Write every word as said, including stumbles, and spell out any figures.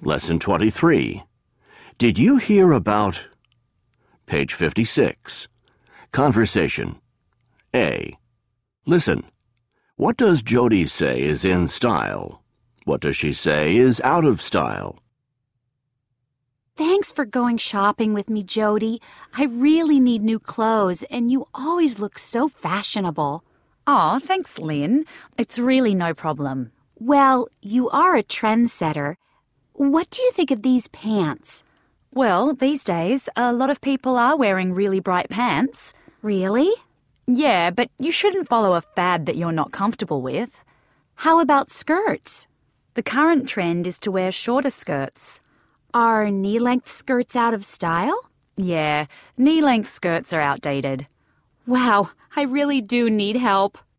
Lesson twenty-three. Did you hear about... Page fifty-six. Conversation. A. Listen. What does Jody say is in style? What does she say is out of style? Thanks for going shopping with me, Jody. I really need new clothes, and you always look so fashionable. Aw, thanks, Lynn. It's really no problem. Well, you are a trendsetter. What do you think of these pants? Well, these days, a lot of people are wearing really bright pants. Really? Yeah, but you shouldn't follow a fad that you're not comfortable with. How about skirts? The current trend is to wear shorter skirts. Are knee-length skirts out of style? Yeah, knee-length skirts are outdated. Wow, I really do need help.